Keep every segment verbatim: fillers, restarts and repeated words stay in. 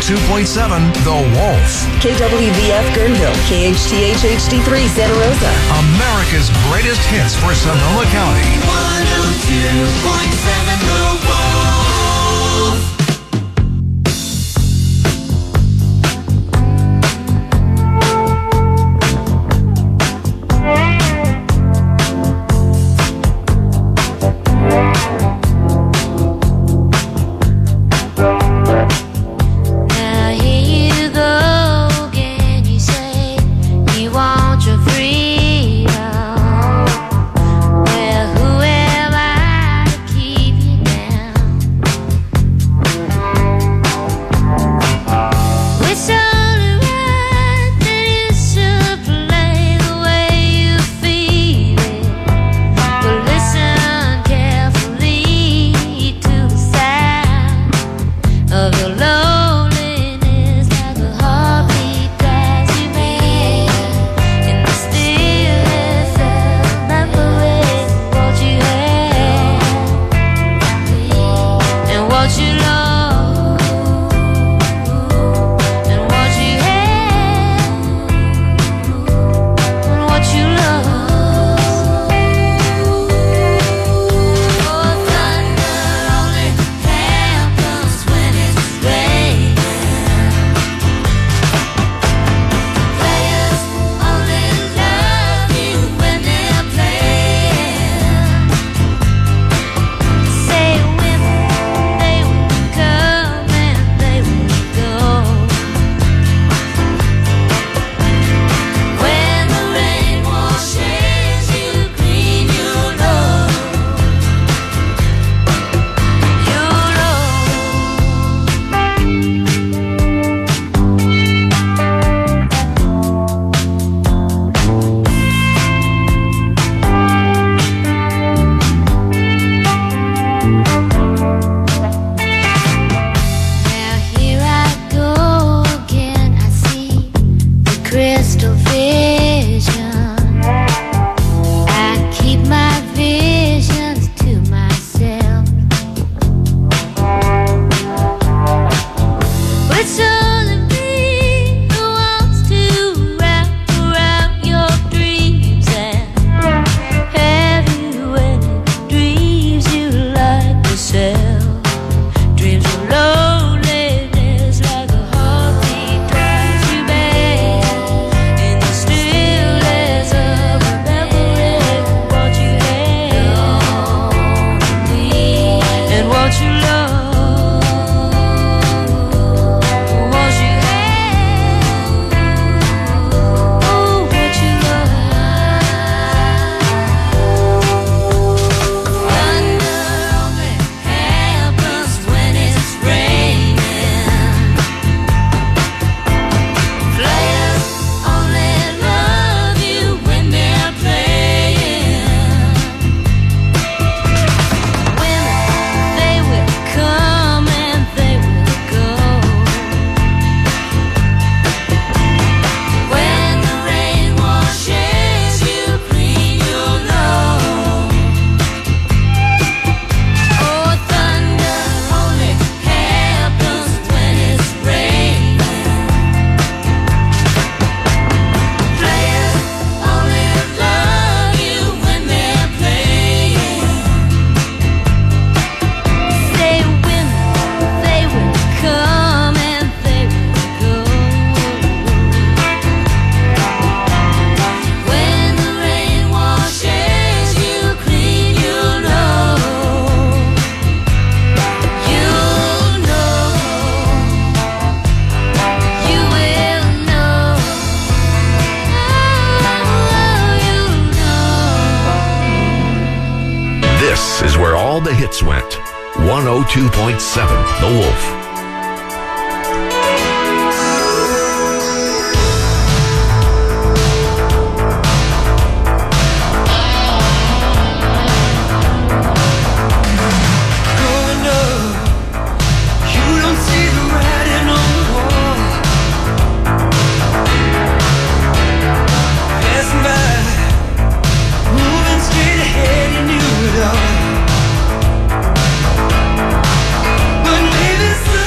two point seven The Wolf. K W V F Guerneville, K H T H H D three Santa Rosa. America's greatest hits for Sonoma County. one oh two point seven The Wolf. all the hits went. one oh two point seven The Wolf. But maybe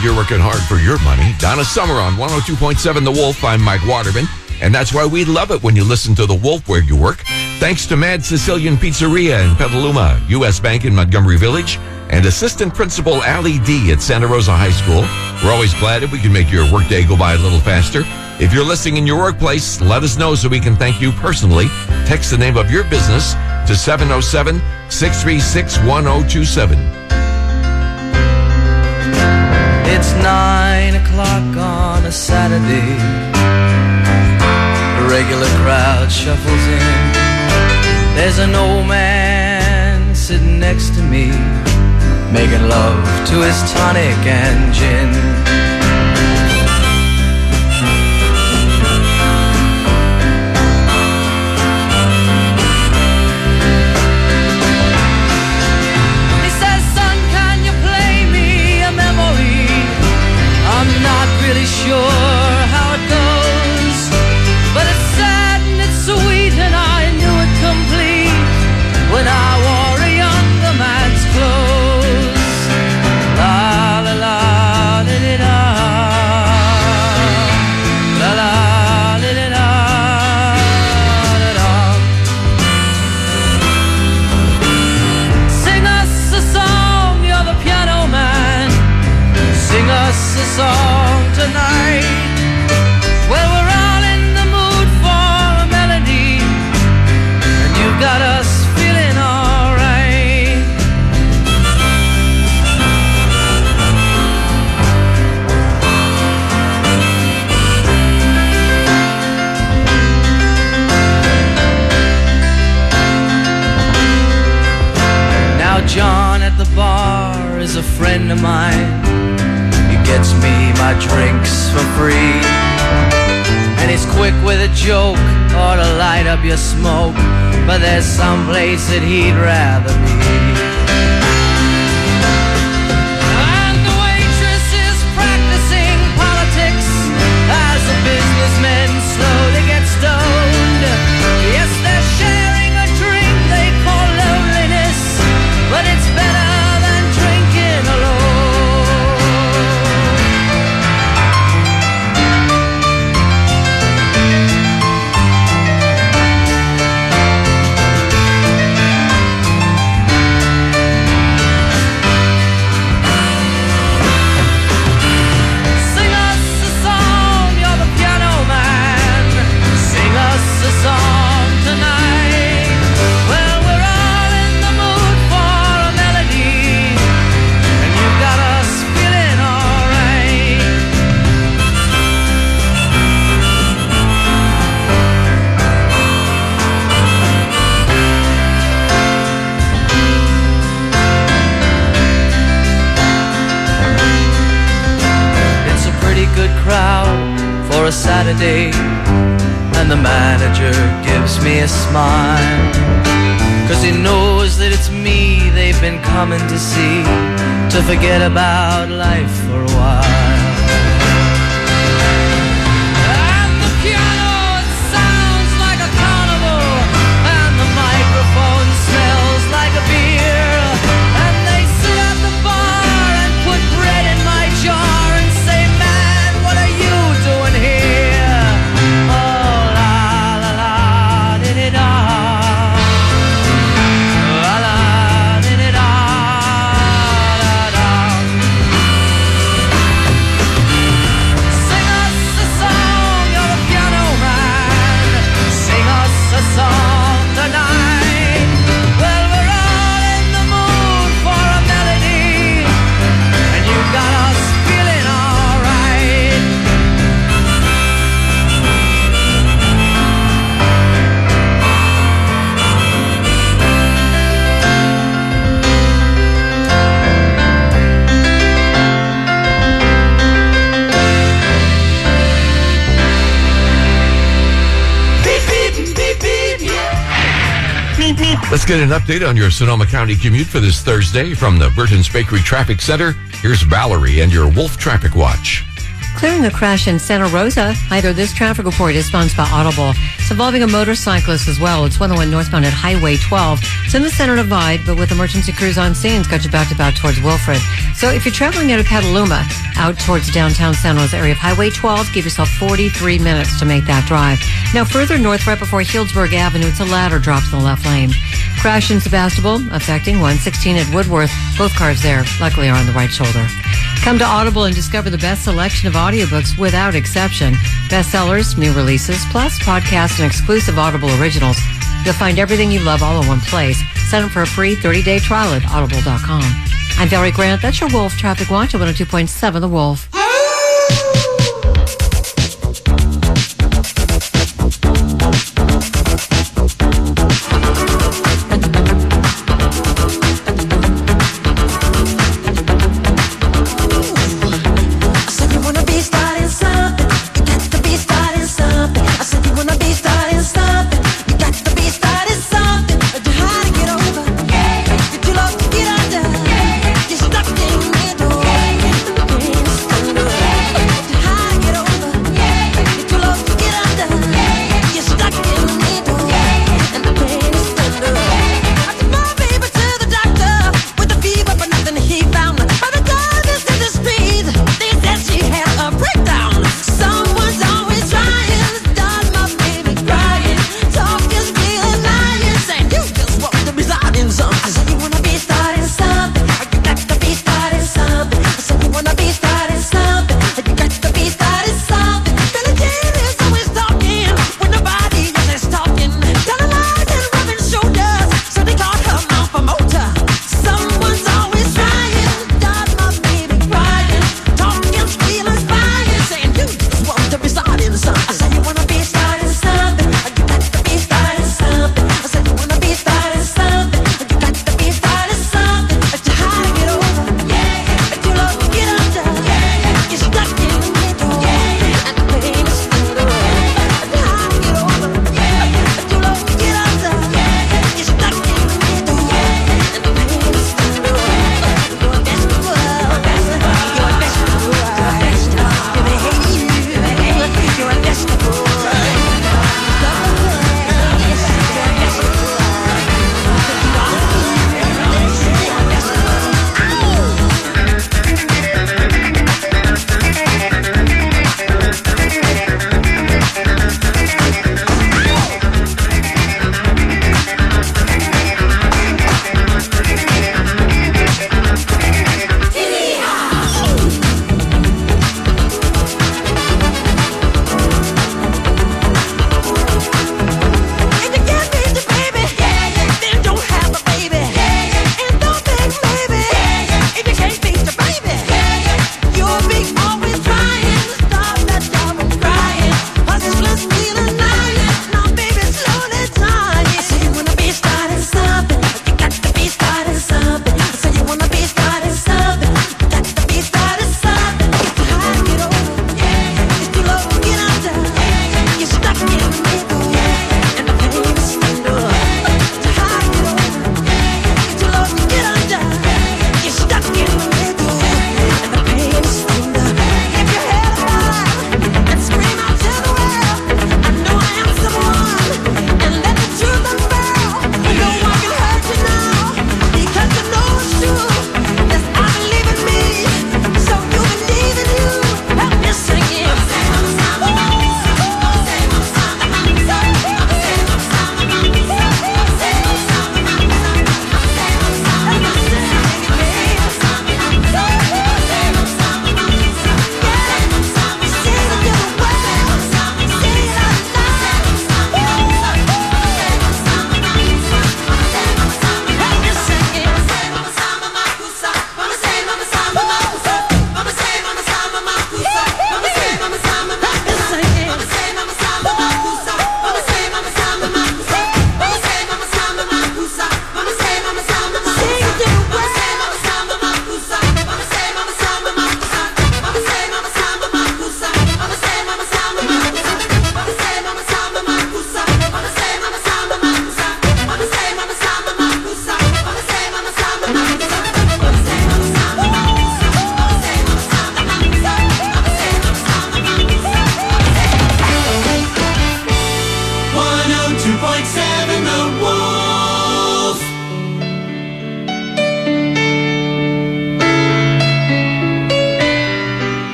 you're working hard for your money. Donna Summer on one oh two point seven The Wolf. I'm Mike Waterman. And that's why we love it when you listen to The Wolf where you work. Thanks to Mad Sicilian Pizzeria in Petaluma, U S Bank in Montgomery Village, and Assistant Principal Allie D at Santa Rosa High School. We're always glad if we can make your workday go by a little faster. If you're listening in your workplace, let us know so we can thank you personally. Text the name of your business to seven oh seven, six three six, one oh two seven. It's nine o'clock on a Saturday. The regular crowd shuffles in. There's an old man sitting next to me, making love to his tonic and gin. He says, son, can you play me a memory? I'm not really sure how it goes, but it's sad and it's sweet and I knew it complete when I wore a younger man's clothes. La la la li li da, la la li li da, da da. Sing us a song, you're the piano man. Sing us a song tonight. Well, we're all in the mood for a melody, and you've got us feeling all right. Now John at the bar is a friend of mine. He gets me my drinks for free, and he's quick with a joke or to light up your smoke, but there's some place that he'd rather be. And the waitress is practicing politics as the businessmen slowly get stoned. Yes, they're sharing a drink they call loneliness, but it's better than drinking alone. Sing us a song, you're the piano man. Sing us a song tonight. Well, we're all in the mood for a melody, and you've got us feeling all right. It's a pretty good crowd for a Saturday, and the manager gives me a smile, 'cause he knows that it's me they've been coming to see, to forget about life for a while. And the piano, it sounds like a carnival, and the microphone smells like a beer, and they sit at the bar and put bread in my jar and say, man, what are you doing here? Oh, la la la di di da, la la di di da, da da. Sing us a song, you're a piano man. Sing us a song tonight. Well, we're all in the mood for a melody, and you got us feeling all right. Let's get an update on your Sonoma County commute for this Thursday from the Burton's Bakery Traffic Center. Here's Valerie and your Wolf Traffic Watch. Clearing a crash in Santa Rosa. Either this traffic report is sponsored by Audible. It's involving a motorcyclist as well. It's one oh one northbound at Highway twelve. It's in the center divide, but with emergency crews on scene, it's got you back to back towards Wilfred. So if you're traveling out of Petaluma, out towards downtown San Jose area of Highway twelve, give yourself forty-three minutes to make that drive. Now further north, right before Healdsburg Avenue, it's a ladder drop in the left lane. Crash in Sebastopol, affecting one sixteen at Woodworth. Both cars there, luckily, are on the right shoulder. Come to Audible and discover the best selection of audiobooks without exception. Bestsellers, new releases, plus podcasts and exclusive Audible originals. You'll find everything you love all in one place. Sign up for a free thirty-day trial at audible dot com. I'm Valerie Grant. That's your Wolf Traffic Watch at one oh two point seven The Wolf. Stuck in the middle.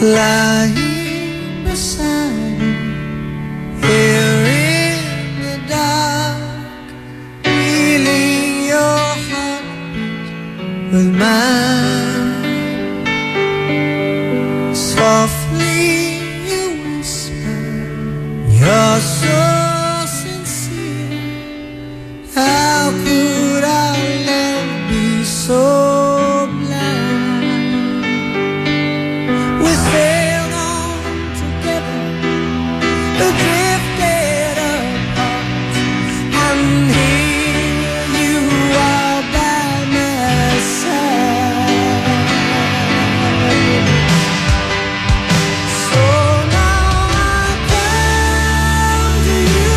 lying beside you here in the dark, feeling your heartbeat with mine. Softly you whisper, you're so sincere. How could our love be so blind? We sailed on together, but drifted apart, and here you are by my side. So now I come to you,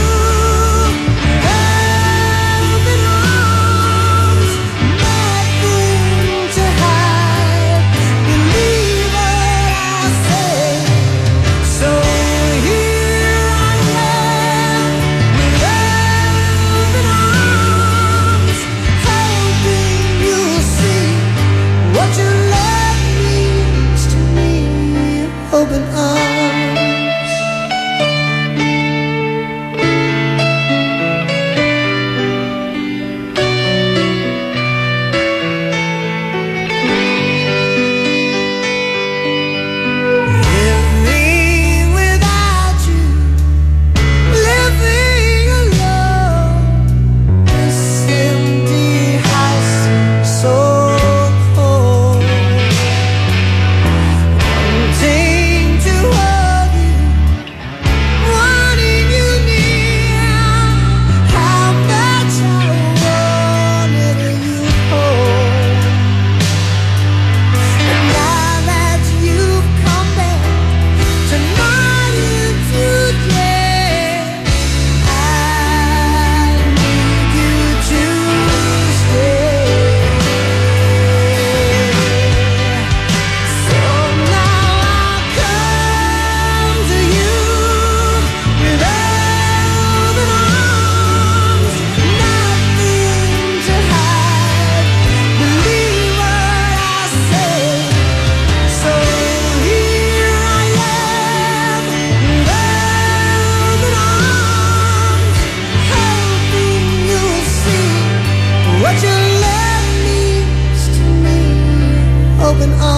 open arms, nothing to hide. Believe what I say. So here I am, with open arms, hoping you'll see what your love means to me. Open arms. Living without you, living alone. This empty house seems so cold. Wanting to hold you, wanting you near. How much I wanted you home. And now that you've come back tonight and today, I need you to stay. So now I'll come to you with open arms, nothing to hide. Believe what I say. So here I am, with open arms, hoping you'll see what your love means to me. Open arms.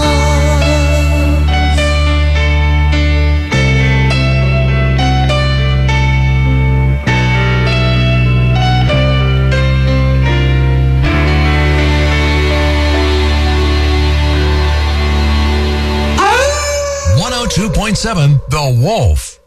one oh two point seven The Wolf.